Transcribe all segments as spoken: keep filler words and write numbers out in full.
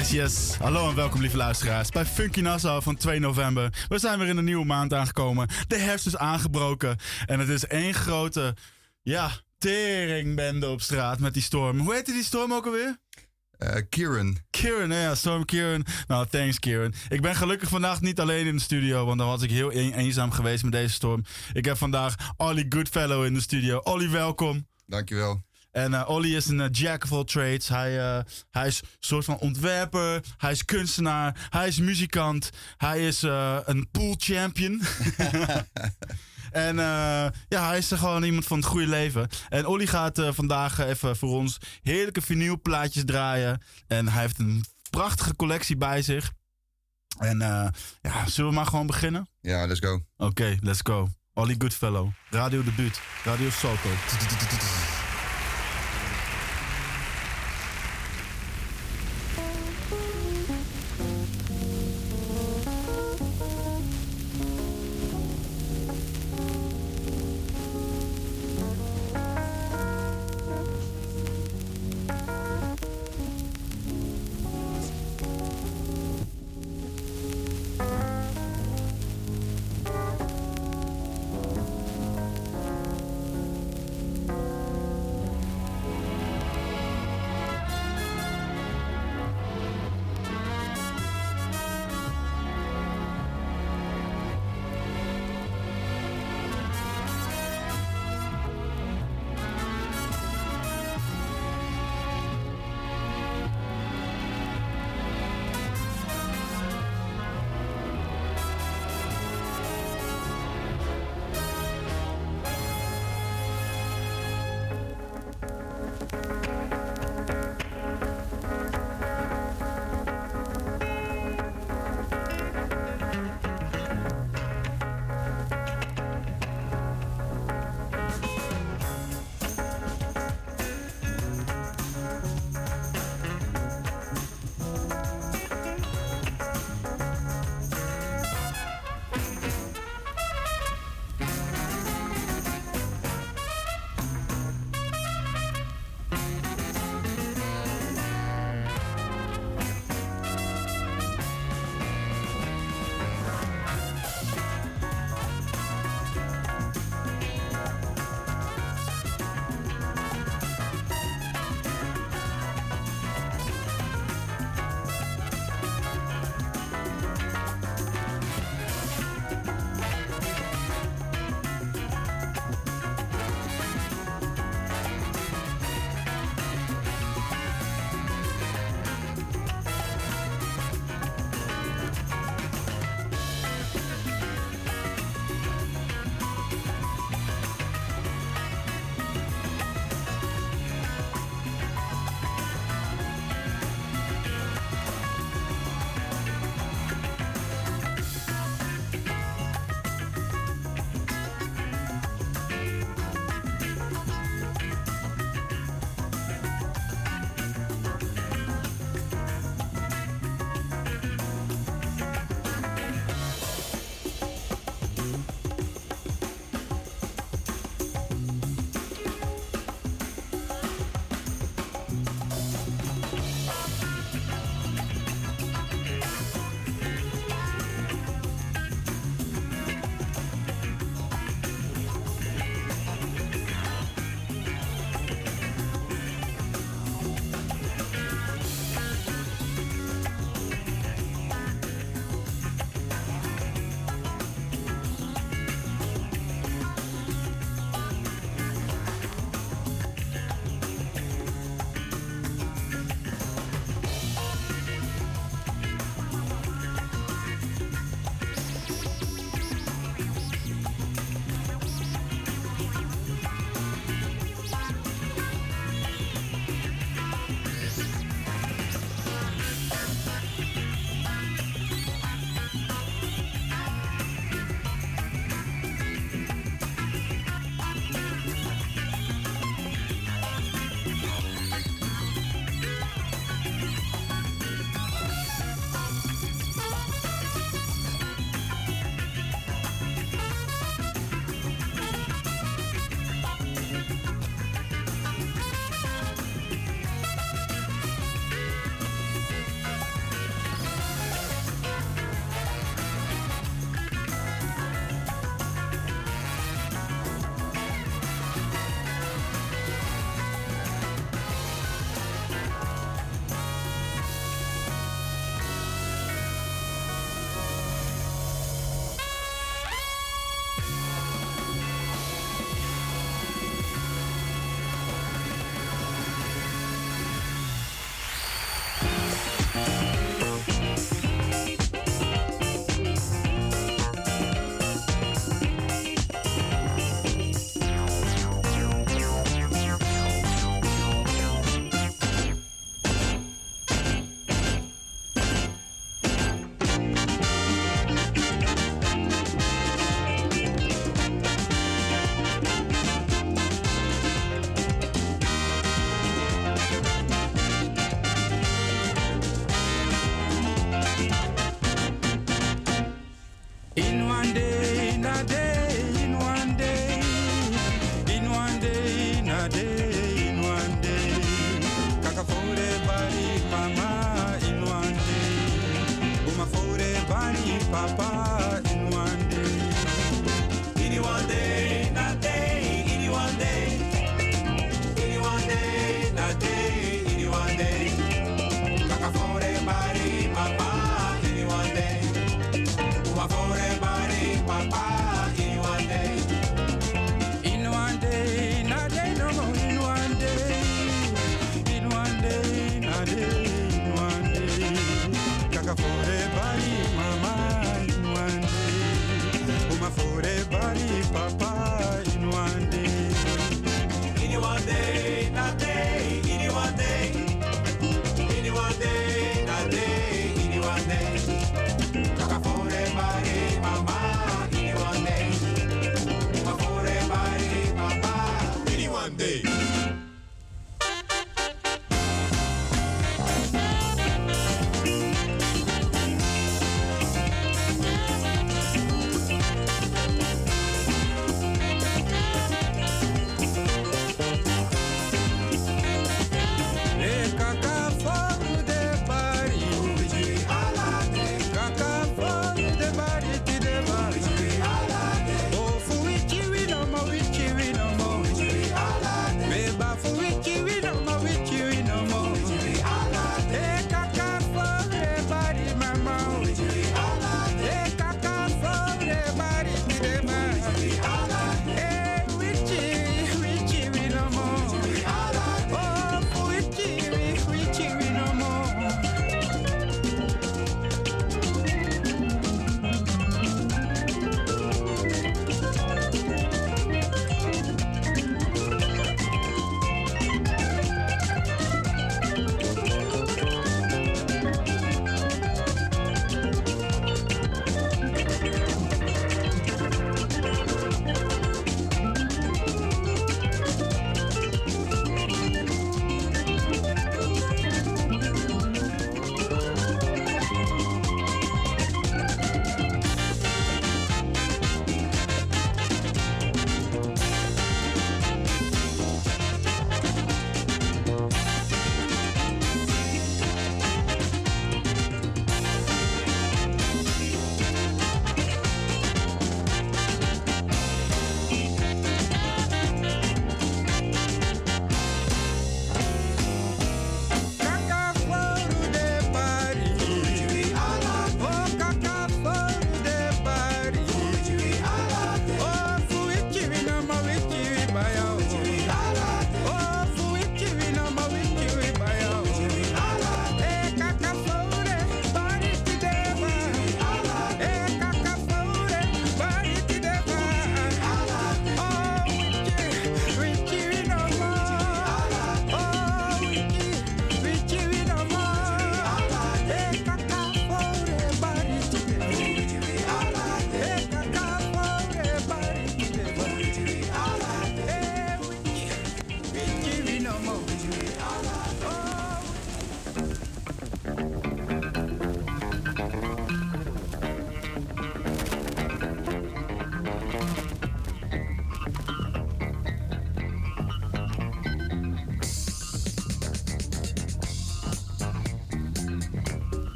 Yes, yes. Hallo en welkom lieve luisteraars bij Funky Nassau van twee november. We zijn weer in een nieuwe maand aangekomen. De herfst is aangebroken. En het is één grote, ja, teringbende op straat met die storm. Hoe heette die storm ook alweer? Uh, Kieran. Kieran, ja, Storm Kieran. Nou, thanks Kieran. Ik ben gelukkig vandaag niet alleen in de studio, want dan was ik heel een- eenzaam geweest met deze storm. Ik heb vandaag Ollie Goodfellow in de studio. Ollie, welkom. Dankjewel. En uh, Ollie is een uh, jack of all trades. Hij, uh, hij is een soort van ontwerper. Hij is kunstenaar. Hij is muzikant. Hij is uh, een pool champion. En uh, ja, hij is gewoon iemand van het goede leven. En Ollie gaat uh, vandaag uh, even voor ons heerlijke vinylplaatjes draaien. En hij heeft een prachtige collectie bij zich. En uh, ja, zullen we maar gewoon beginnen? Ja, let's go. Oké, okay, let's go. Ollie Goodfellow. Radio debuut. Radio Salto. Thank In one day, in a day, in one day, in one day, in a day, in one day. Kaka for the body, mama, in one day. Uma for the body, papa, in one day. In one day, in a day, in one day, in one day, in a day, in one day. Kaka for the body, mama, in one day. Uma for the body, papa, in one day. In one day, in a day, no more, in one day. In one day, in a day, in one day. Kaka for the body, mama, in one day.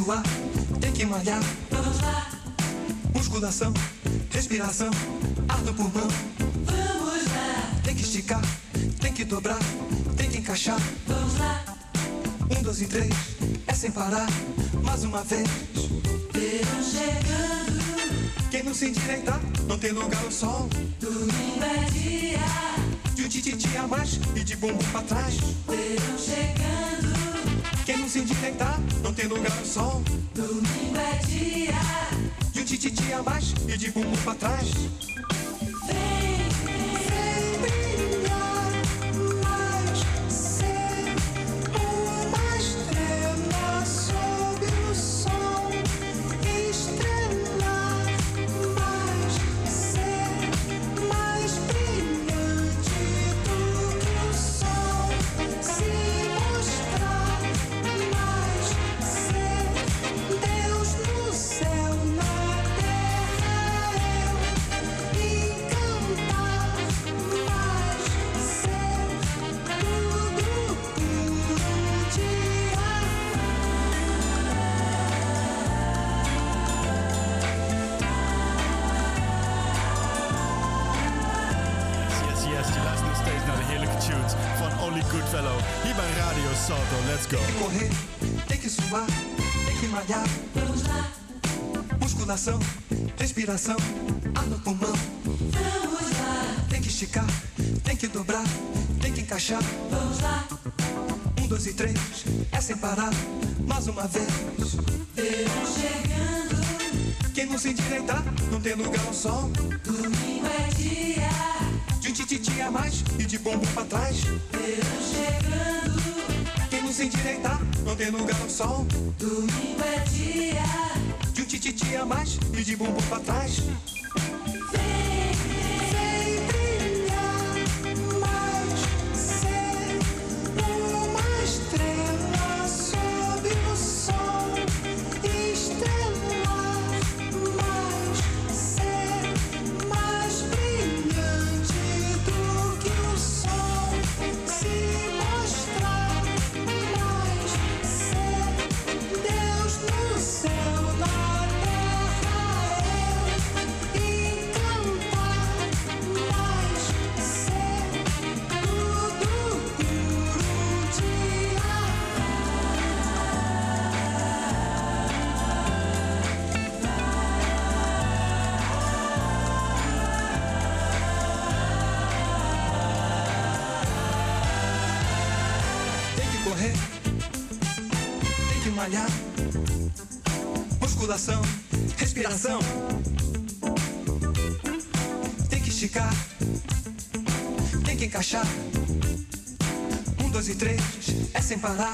suar, tem que malhar. Vamos lá. Musculação, respiração, ar no pulmão. Vamos lá. Tem que esticar, tem que dobrar, tem que encaixar. Vamos lá. Um, dois e três, é sem parar. Mais uma vez. Verão chegando. Quem não se endireitar, não tem lugar ao sol. Domingo é dia de um tititi a mais e de bumbum pra trás. Verão chegando. Quem não se endireitar, não tem lugar ao sol. Domingo é dia de um tititi a mais e de bumbum pra trás. Vem, vem brilhar mais ser uma estrela sob o sol. Estrelar mais ser mais brilhante do que o sol. Se mostrar mais ser Deus no céu, na terra eu. E cantar mais ser tudo puro de Yes, yes, je luistert nog steeds naar de heerlijke tunes van Ollie Goodfellow. Hier bij Radio Salto, let's go. Tem que correr, tem que suar, tem que malhar. Vamos lá. Musculação, respiração, ar no pulmão. Vamos lá. Tem que esticar, tem que dobrar, tem que encaixar. Vamos lá. Um, dois e três, é sem parar. Mais uma vez. Verão chegando. Quem não se endireitar, não tem lugar ao sol. Domingo é dia de um tititi a mais e de bumbum pra trás. Verão chegando. Quem não se endireitar, não tem lugar ao sol. Domingo é dia de um tititi a mais e de bumbum pra trás. Vem, vem brilhar mais ser uma estrela sob o sol. Estrelar mais ser mais brilhante do que o sol. Se mostrar mais ser Deus no céu, na terra eu. E cantar mais ser tudo puro de Tem que correr, tem que malhar. Musculação, respiração. Tem que esticar, tem que encaixar. Um, dois e três, é sem parar.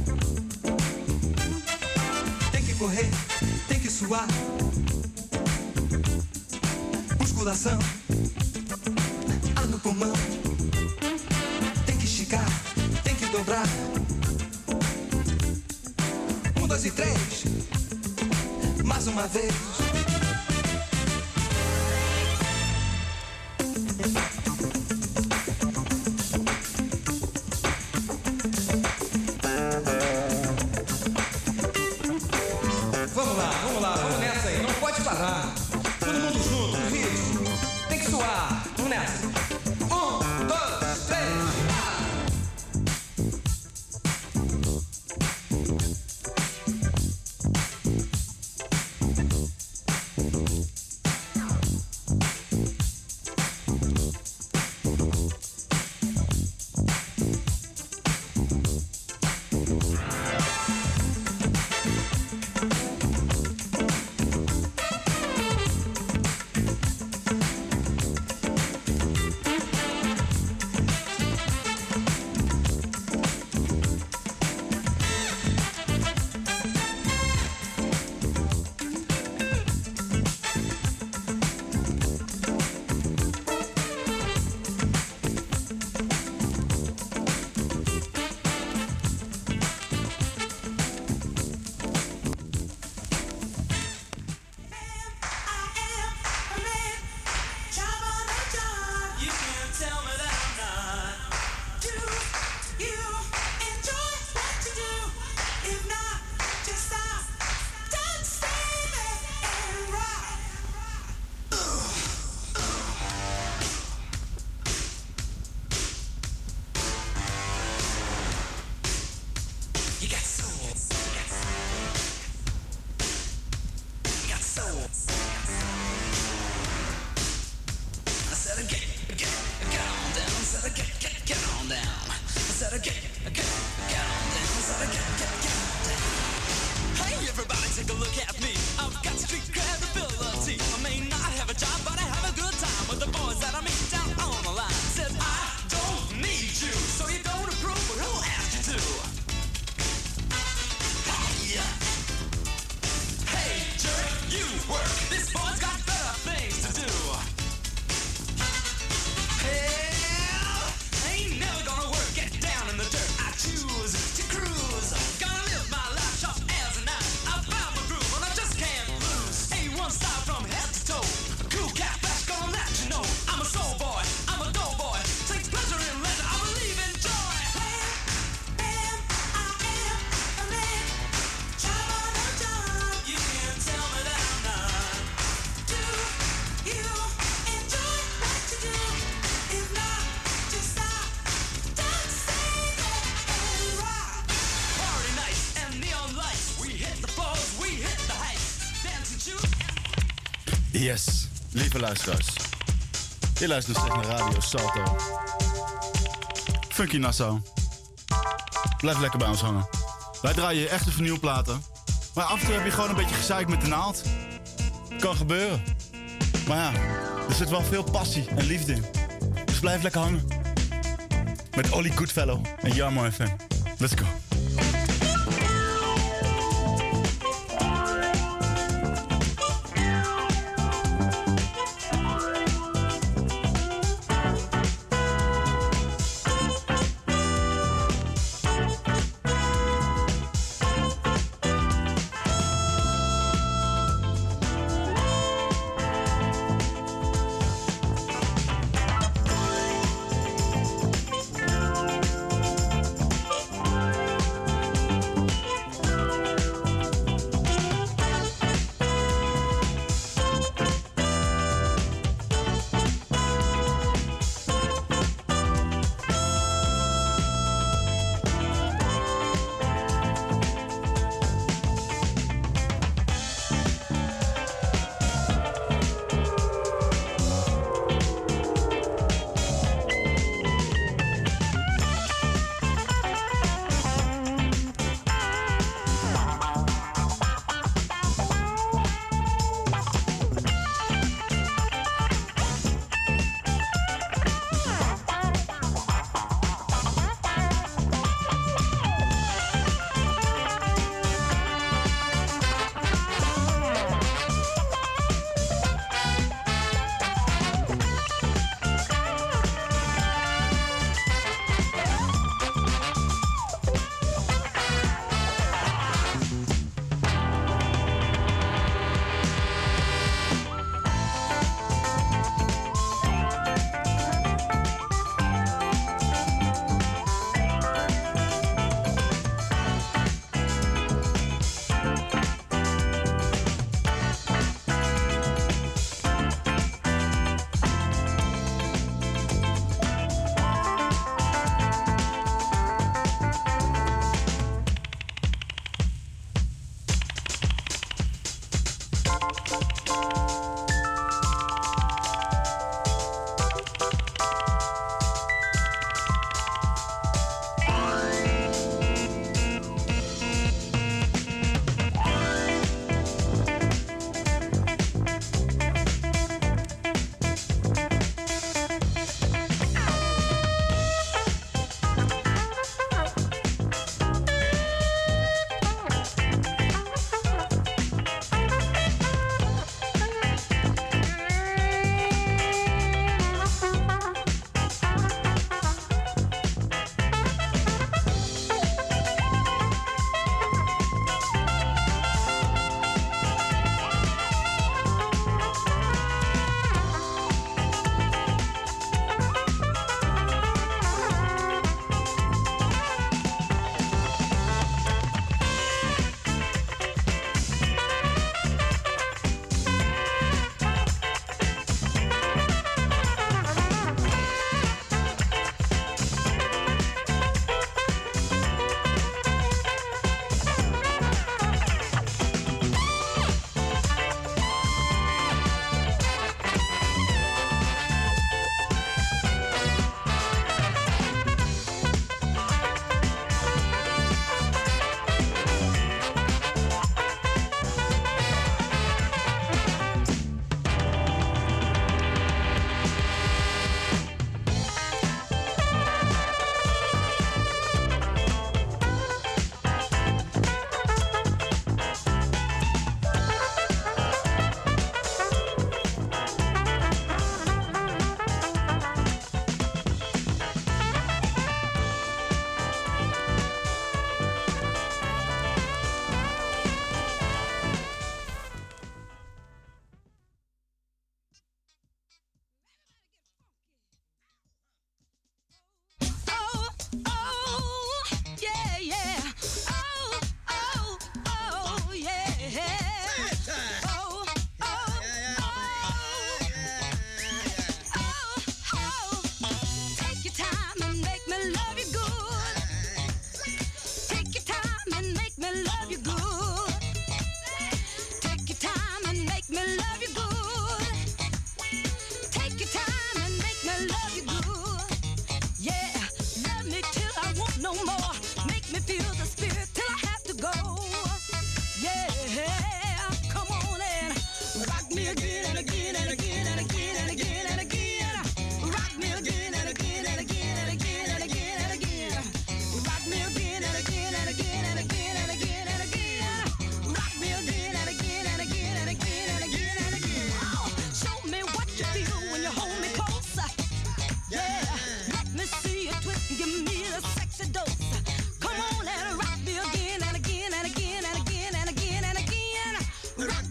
Tem que correr, tem que suar. Musculação, ar no pulmão. Tem que esticar, tem que dobrar. Um, dois e três, mais uma vez. Vamos lá, vamos lá, vamos nessa aí, não pode parar. Todo mundo junto, no ritmo. Tem que suar, vamos nessa. Um, dois, três, ah! Yes, lieve luisteraars. Je luistert nog steeds naar Radio Salto. Funky Nassau. Blijf lekker bij ons hangen. Wij draaien echte vinylplaten. Maar af en toe heb je gewoon een beetje gezeik met de naald. Kan gebeuren. Maar ja, er zit wel veel passie en liefde in. Dus blijf lekker hangen. Met Ollie Goodfellow en Jarmo F M. Let's go.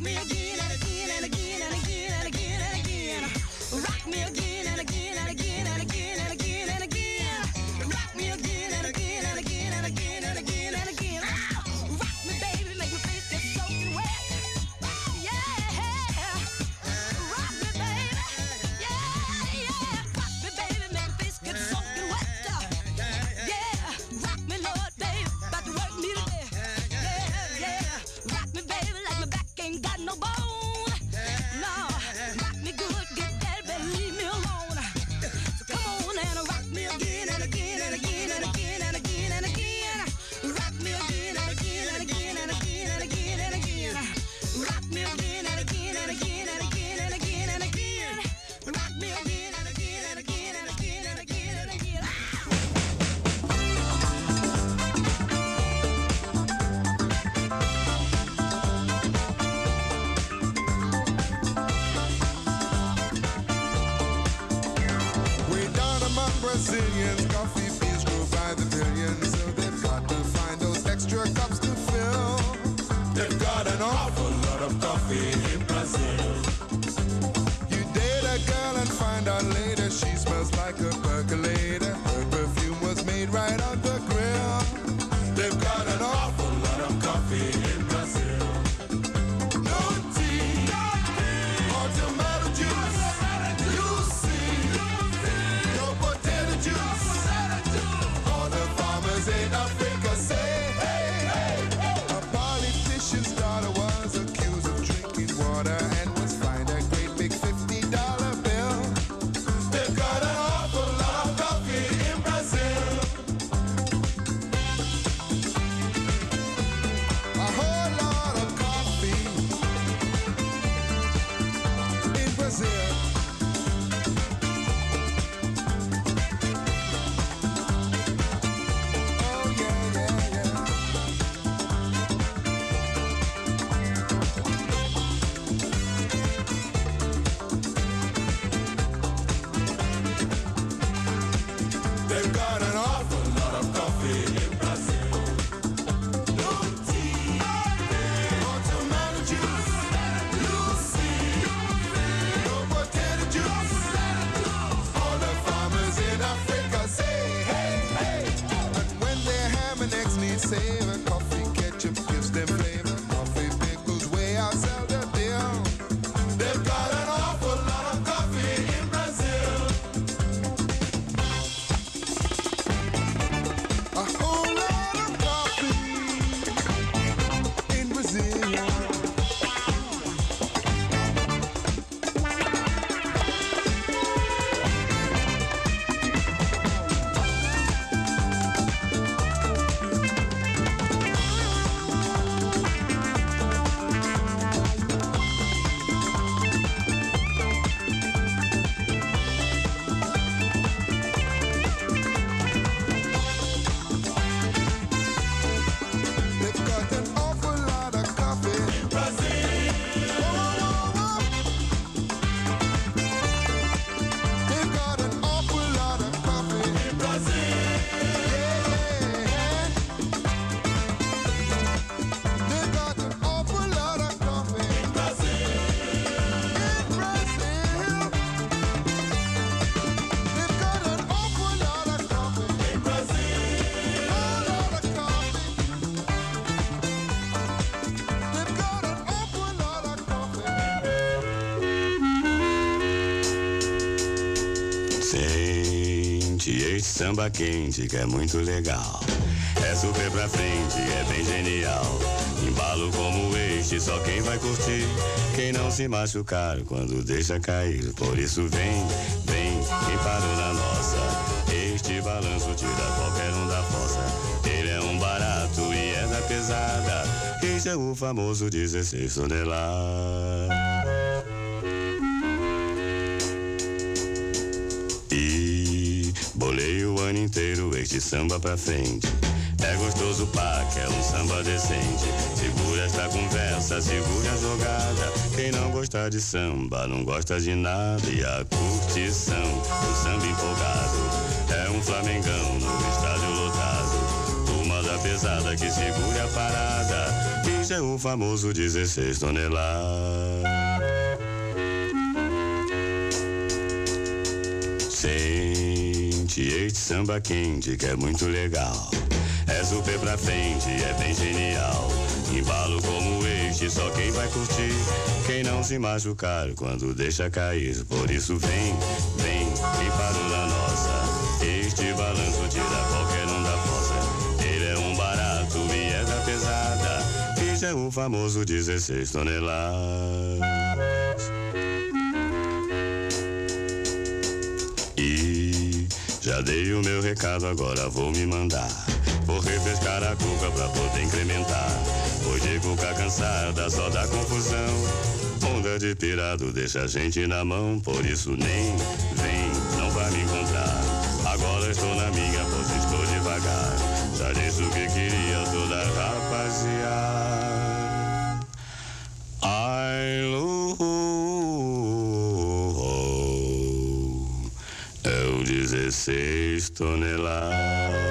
me again and again and again and again and again and again. Rock me again and again and again and again and again and again. Rock me again and again and again and again and again and again. Rock me, baby, make my face get soaking wet. Yeah, rock me, baby. Yeah, yeah, rock me, baby, make my face get soaking wet. Yeah, rock me, Lord, baby, about to work me today. Yeah, yeah, rock me, baby, like my back ain't got no bone. No, rock me good, get that, but leave me alone. So come on and rock me again and again and again and again and again and again. Rock me again and again and again and again and again and again. Rock me again and again and again and again and again and again. Rock me again and again and again and again and again and again. Way down among Brazilians, coffee beans grow by the billions, so they've got to find those extra cups to fill. They've got an awful lot of coffee in Brazil. You date a girl and find out later she smells like a percolator. Her perfume was made right on the grill. They've got an awful lot of coffee in Brazil. No tea, or tomato juice. You see, no potato juice. All the farmers in Africa say, hey, hey. A politician's daughter was accused of drinking water and was fined a great big fifty dollar bill. They've got an awful lot of coffee in Brazil. A whole lot of coffee in Brazil. Oh yeah, yeah, yeah. They've got an awful lot of coffee in Brazil. No tea, or tomato juice. You see, no potato juice. All the farmers in Africa say, hey, hey. And when their ham and eggs need savor, coffee ketchup gives them flavor. Coffee pickles way outsell the bill. They've got an awful lot of coffee in Brazil. A whole lot of coffee in Brazil. They've got an awful lot of coffee in Brazil. They've got an awful lot of coffee in Brazil. Yeah, yeah. They've got an awful lot of coffee in Brazil. In Brazil. They've got an awful lot of coffee in Brazil. A lot of coffee. They've got an awful lot of coffee. Sente este samba quente que é muito legal. É super pra frente, é bem genial. Embalo como este, só quem vai curtir. Quem não se machucar quando deixa cair. Por isso vem, vem, quem parou na nossa. Este balanço tira qualquer um da fossa. Ele é um barato e é da pesada. Este é o famoso dezesseis toneladas. E bolei o ano inteiro este samba pra frente. É gostoso pá, que é um samba decente. Segura esta conversa, segura a jogada. Quem não gosta de samba, não gosta de nada. E a curtição, o samba empolgado. É um flamengão no estádio lotado. Turma da pesada que segura a parada. E Fiz é o famoso dezesseis toneladas. Sente este samba quente que é muito legal. É super pra frente, é bem genial. Embalo como este, só quem vai curtir. Quem não se machucar quando deixa cair. Por isso vem, vem, vem para o da nossa. Este balanço tira qualquer um da fossa. Ele é um barato e é da pesada. Fiz é o famoso dezesseis toneladas. E já dei o meu recado, agora vou me mandar. Vou refrescar a cuca pra poder incrementar. Pois de cuca cansada só dá confusão. Onda de pirado deixa a gente na mão. Por isso nem vem, não vai me encontrar. Agora estou na minha, pois estou devagar. Já disse o que queria toda rapaziada. Ai, lu, é o dezesseis toneladas.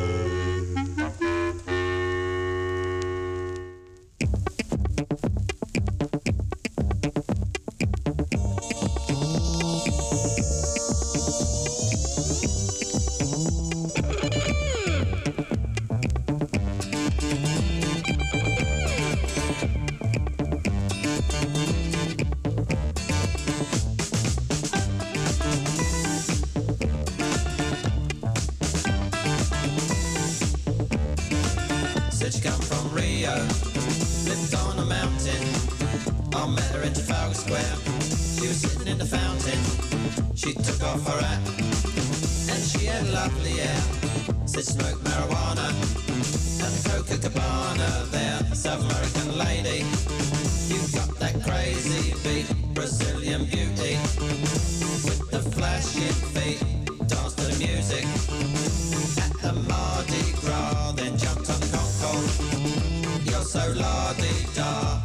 Said she come from Rio, lived on a mountain. I met her in Trafalgar Square. She was sitting in the fountain. She took off her hat and she had lovely hair. Said she smoked marijuana at the Copacabana there. South American lady, you got that crazy beat, Brazilian beauty with the flashing feet. Dance to the music at the Mardi Gras, then jumped on the Concorde. You're so la-di-da.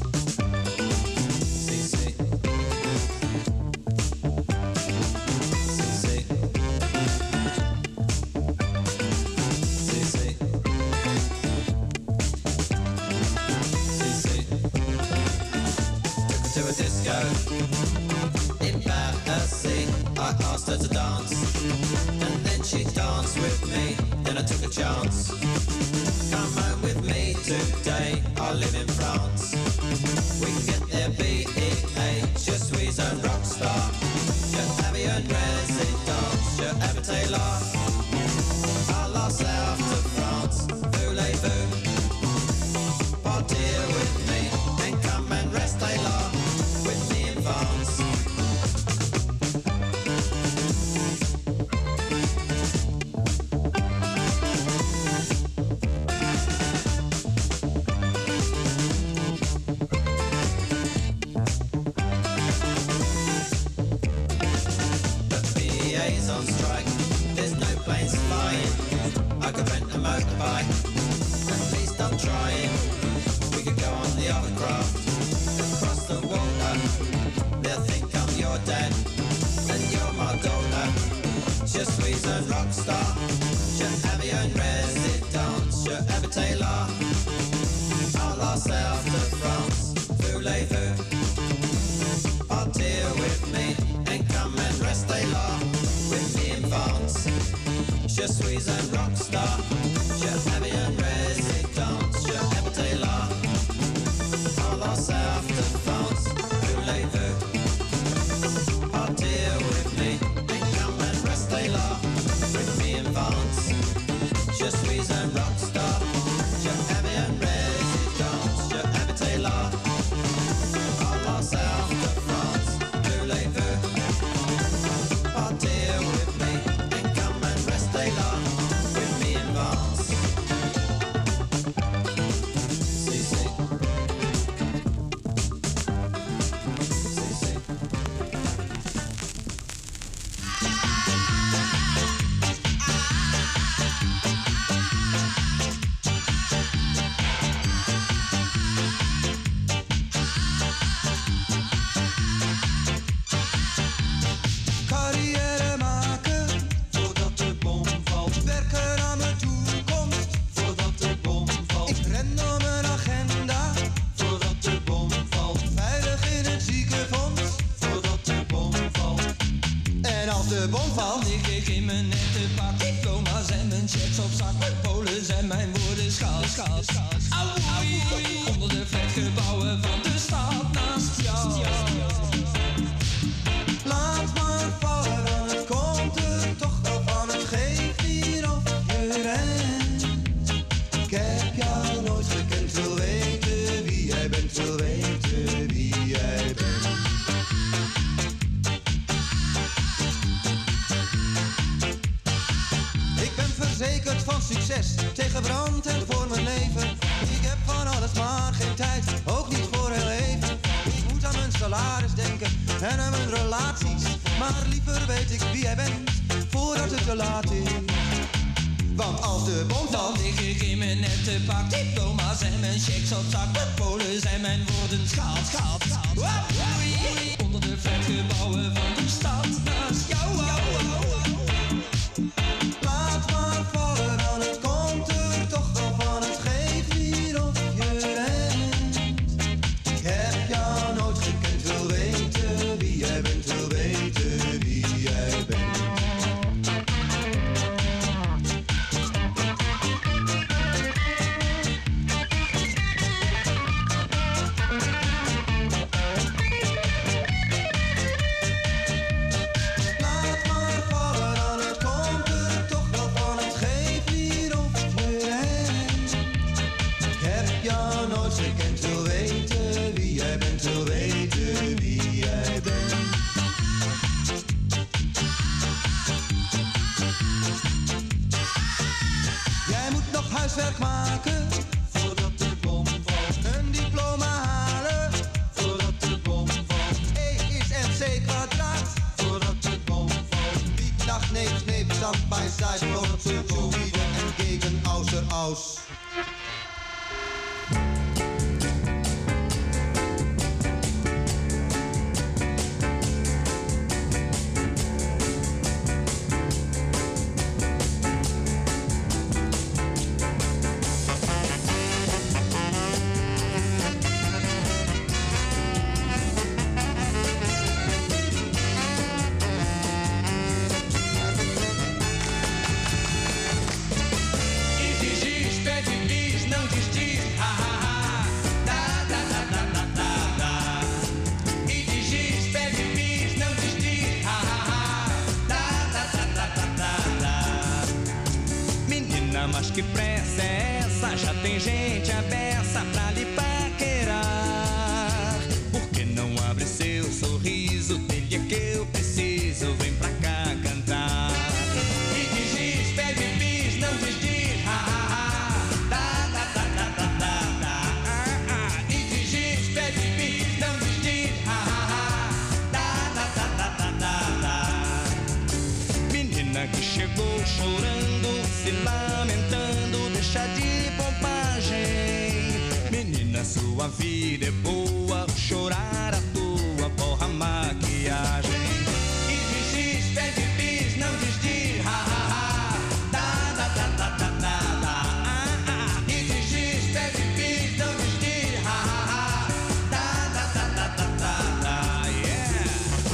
See, see. See, see. See, see. See, see. Took her to a disco in Battersea. I asked her to dance, and then she danced with me. Then I took a chance. Come home with me today. I live in France. We can get there B E A. Je suis un rockstar. Je habille un résidence. Je habite là. À la south to France. Voulez-vous partir with me and come and rester là with me in France? On strike, there's no planes flying. I could rent a motorbike, at least I'm trying. We could go on the other craft across the water. They'll think I'm your dad and you're my daughter. Je suis un rockstar. Je habille un résidence. Je habite là. À la south de France. Voulez-vous partir with me and come and rester là with me in France? Je suis un rockstar. Je habille un résidence. Je habite là. À la south de France. Voulez-vous partir with me and come and rester là with me in France? Je suis un rockstar. Je habille un résidence. Je habite là. À la south de France. Voulez-vous partir with me and come and rester là with me in France? en aan mijn relaties. Maar liever weet ik wie jij bent, voordat het te laat is. Want als de bom dan lig ik in mijn nette pak, diploma's en mijn checks op zak. De polen zijn mijn woorden schaal, schaal, schaal. Oei, oei. Onder de flatgebouwen van de stad naast jou. Laat maar vallen, dan het komt er toch wel van. Het geeft niet of je rent. Ik heb jou nooit gekend, wil weten wie jij bent, wil weten wie jij bent. Huiswerk maken voordat de bom valt. Een diploma halen voordat de bom valt. E is mc kwadraat voordat de bom valt. Die dag neef, neef, stand bij side, voordat ze toebieden en gegen außer aus. Mas que pressa é essa? Já tem gente à beça pra lhe paquerar. Por que não abre seu sorriso? Dele é que eu preciso, vem pra cá cantar. E diz, diz, pede bis, não diz, diz, ha, ha, ha. Da, da, da, da, da, da, da, ah, ah. E diz, diz, pede bis, não diz, diz, ha, ha, ha. Da, da, da, da, da, da, da. Menina que chegou chorando, se lamentando, deixa de bobagem. Menina, sua vida é boa, chorar à toa, borra a maquiagem. E diz, diz, pede bis, não diz, diz, ha, ha, ha. Da, da, da, da, da, da, da, ah, ah. E diz, diz, pede bis, não diz, diz, ha, ha, ha. Da, da, da, da, da, da, da, yeah.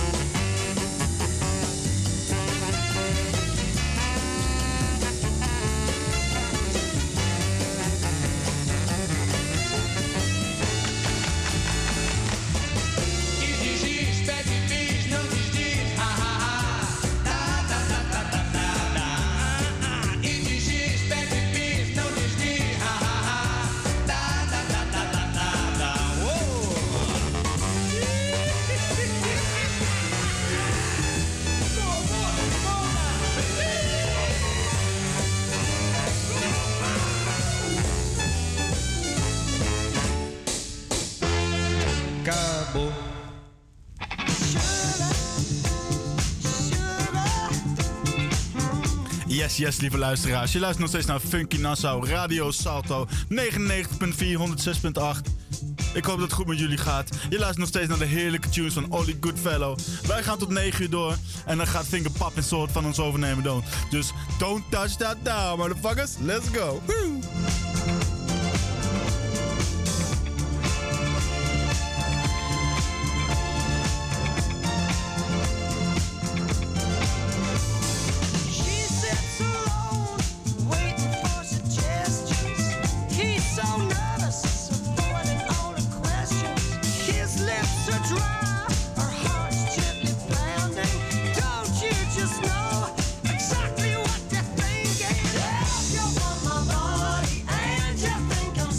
Acabou. Yes, yes, lieve luisteraars. Je luistert nog steeds naar Funky Nassau, Radio Salto, negenennegentig komma vier, honderdzes komma acht. Ik hoop dat het goed met jullie gaat. Je luistert nog steeds naar de heerlijke tunes van Ollie Goodfellow. Wij gaan tot negen uur door. En dan gaat Finger Pop en Soort van ons overnemen doen. Dus don't touch that down, motherfuckers. Let's go. Woo! Exactly what they're thinking. If you want my body and you think I'm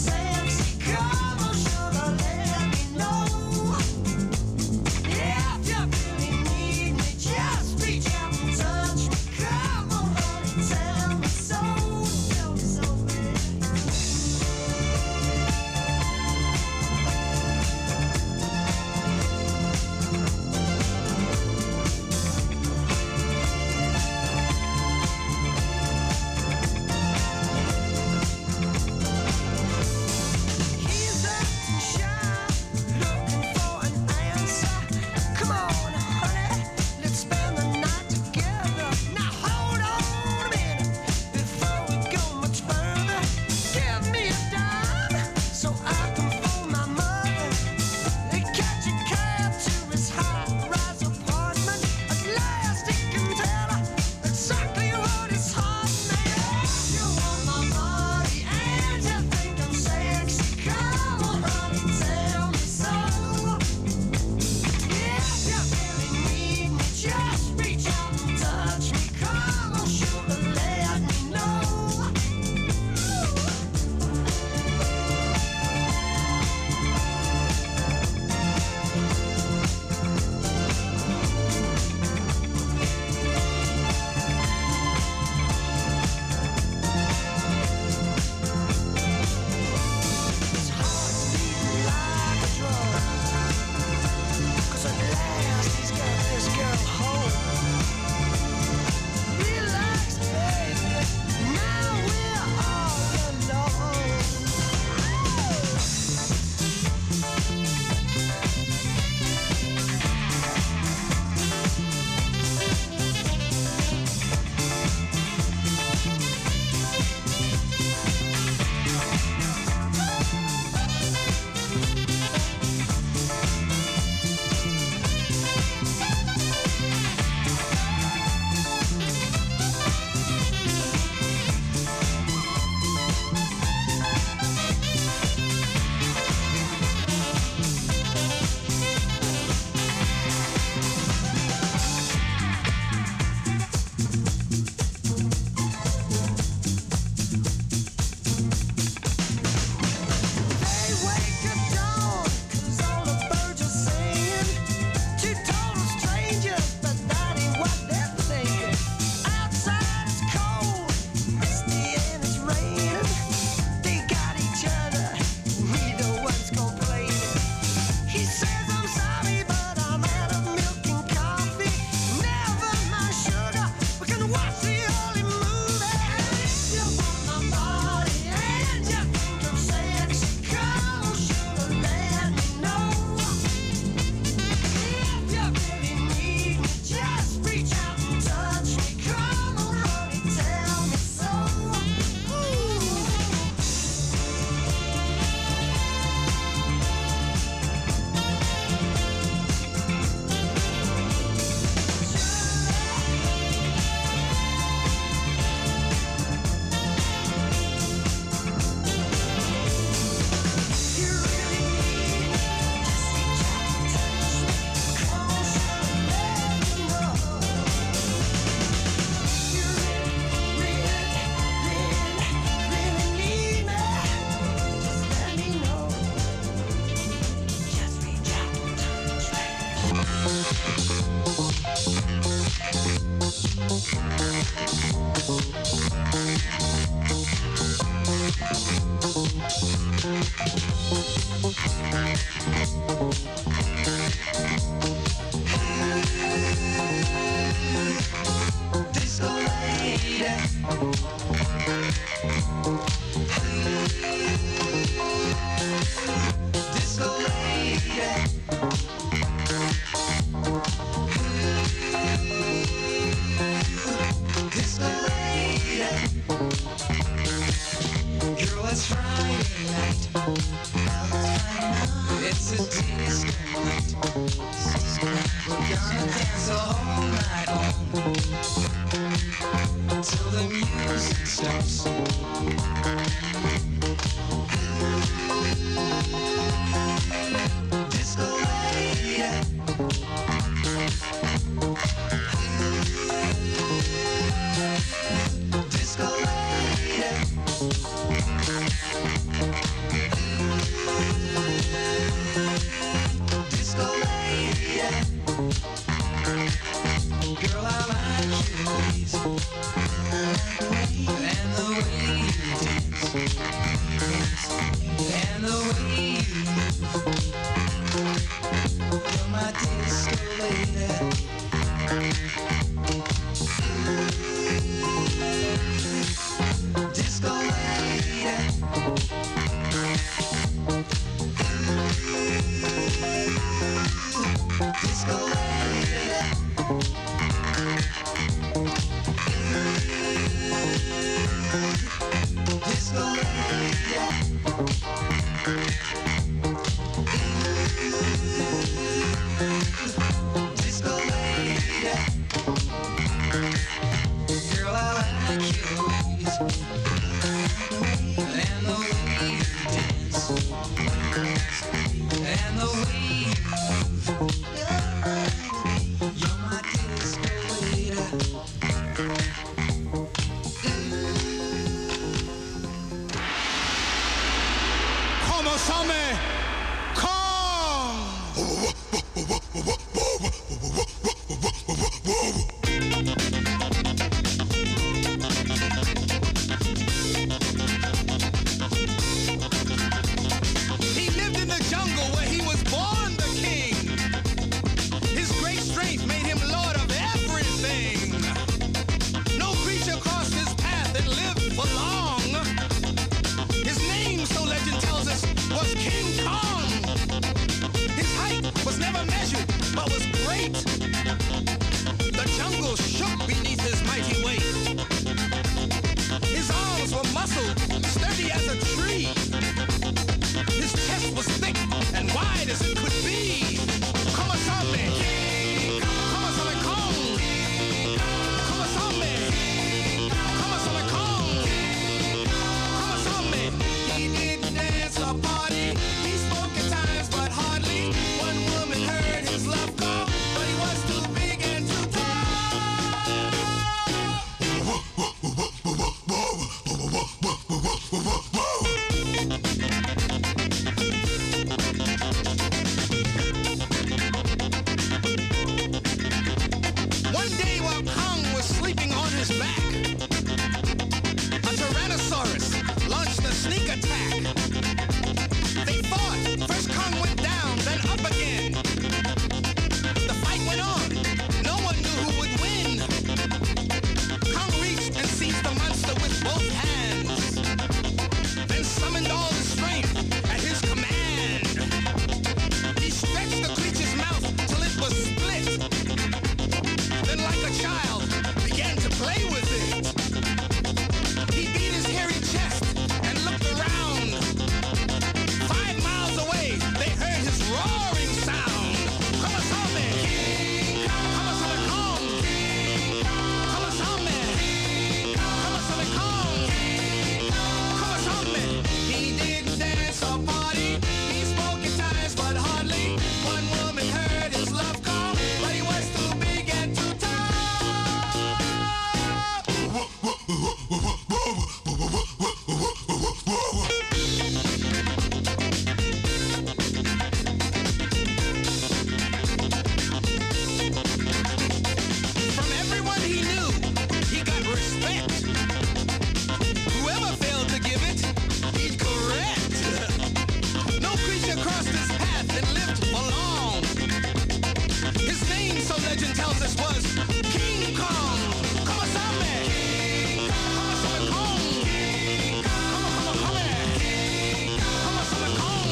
Disco lady. Disco lady. Disco lady. Girl, it's Friday night. It's a disco night. We're gonna dance all night long till the music stops. Disco lady. Disco lady. Disco lady. Girl, I like your ways and the way you dance and the way you move. You're my disco lady. Disco lady. Disco lady. Disco lady. Disco lady. Girl, I like your ways and the way you dance and the way you move. You're my disco lady. Come on, Sammy. Come. He lived in the jungle where he was born the king. tells us was King Kong. Come on, Sammy. Come on, Sammy Kong. Come on, come on, come on. Come on, Sammy Kong.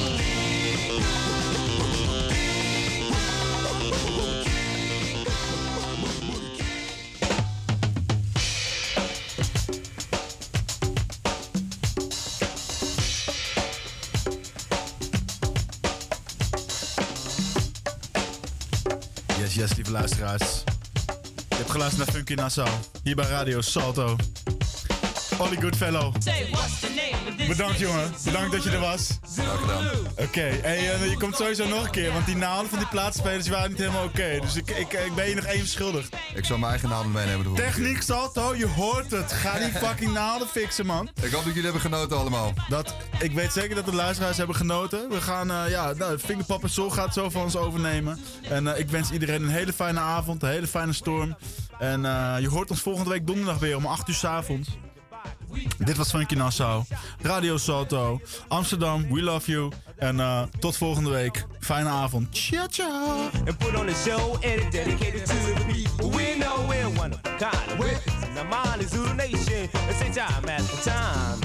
Yes, yes, lieve luisteraars. Je hebt geluisterd naar Funky Nassau. Hier bij Radio Salto. Olly Goodfellow. Bedankt, jongen. Bedankt dat je er was. Graag gedaan. Oké, okay. Hey, uh, je komt sowieso nog een keer, want die naalden van die plaatsspelers waren niet helemaal oké. Okay. Dus ik, ik, ik ben je nog even schuldig. Ik zal mijn eigen naalden meenemen. De Techniek Salto, je hoort het. Ga die fucking naalden fixen, man. Ik hoop dat jullie hebben genoten allemaal. Dat, ik weet zeker dat de luisteraars hebben genoten. We gaan, uh, ja, nou, Fingerpop en Soul gaat zo van ons overnemen. En uh, ik wens iedereen een hele fijne avond, een hele fijne storm. En uh, je hoort ons volgende week donderdag weer om acht uur 's avonds. Dit was Funky Nassau, Radio Salto, Amsterdam, we love you. En uh, tot volgende week. Fijne avond. Ciao, ciao. And put on a show and it's dedicated to the people. We know we're one of a kind. We're in the mind is Zulu Nation. It's a time at the time.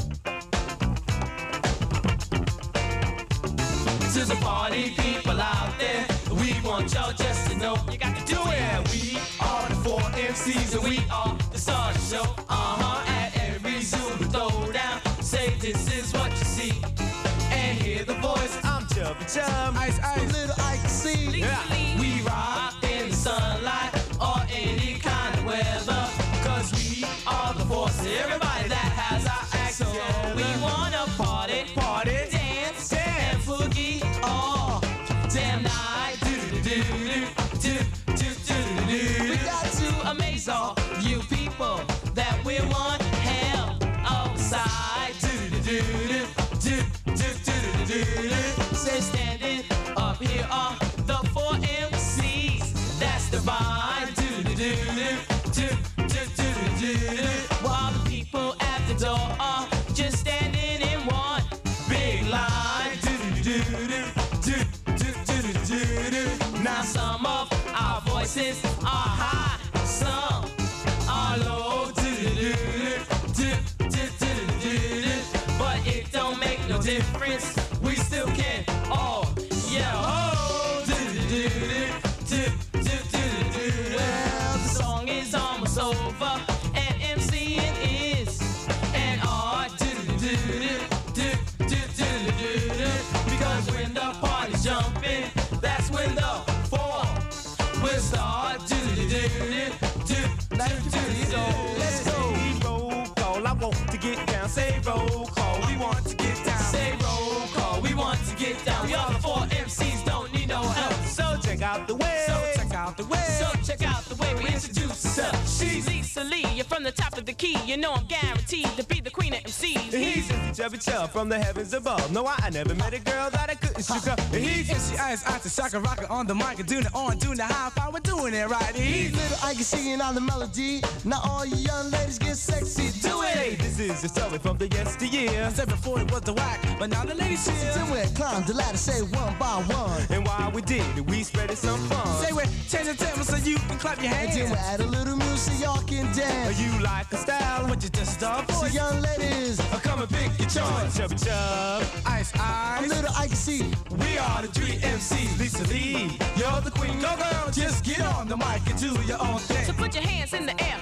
To the party people out there, we want y'all just to know you got to do it. We are the four M C's and we are the star of the show. Uh-huh, at every Zulu throwdown, say this is what you see. And hear the voice, I'm Chubby Chub. Ice, ice, little Ike C. Yeah. We rock in the sunlight or any kind of weather. Cause we are the force, everybody that has our act. So we wanna party, party, dance, dance, and boogie all damn night. Do do do do do do do. We got to amaze all you people that we want hell outside. Do do do do do do do do. Say standing up here are the four M C's. That's the vibe. Do do do do do do do do. While the people at the door are just standing in one big line. Do do do do do do do do. Now some of our voices are high, some are low. Do do do do do do do. But it don't make no difference. We still can all yell ho. Do do do do do do do. Well, the song is almost over and MCing is an art. Do do do do do do do. Because when the party's jumping, that's when the four will start. Do do do do do do do. Let's go. Roll call. I want to get down. Say roll call. We want to get down. Say roll call. We want to get down. We all the four M Cs don't need no help. So check out the way. So check out the way. So check out the way we introduce ourselves. She's Lisa Lee. You're from the top of the key. You know I'm guaranteed to be the queen of M Cs. He's just a chubby chub from the heavens above. No, I, I never met a girl that I couldn't shook up. And he's M C Ice, Ice, Shaka Rocker on the mic and doing it on, doing the high five. We're doing it right. He's little Ike singing on the melody. Now all you young ladies get sexy. Do it. Hey, this is the story from the yesteryear. I said before it was the whack, but now the ladies cheer. Do it, climb the ladder, say one by one. And while we did it, we spread it some fun. Say we're changing tempo so you can clap your hands. And then we add a little music so y'all can dance. You like the style, what you just start for. So young ladies, come and pick your choice. Chubby Chub, Ice Ice, I'm little Ike C. We are the three M Cs. Lisa Lee, you're the queen. Go girl, just get on the mic and do your own thing. So put your hands in the air